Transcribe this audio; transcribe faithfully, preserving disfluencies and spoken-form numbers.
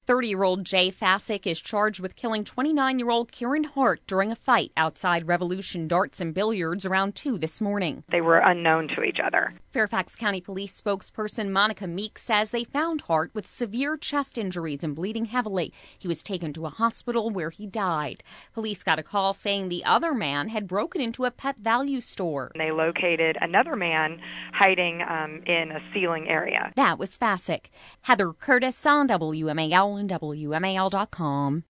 thirty-year-old Jay Fassick is charged with killing twenty-nine-year-old Kieran Hart during a fight outside Revolution Darts and Billiards around two this morning. They were unknown to each other. Fairfax County Police spokesperson Monica Meek says they found Hart with severe chest injuries and bleeding heavily. He was taken to a hospital where he died. Police got a call saying the other man had broken into a Pet Value store. They located another man hiding um, in a ceiling area. That was Fassick. Heather Curtis on W M A L and W M A L dot com.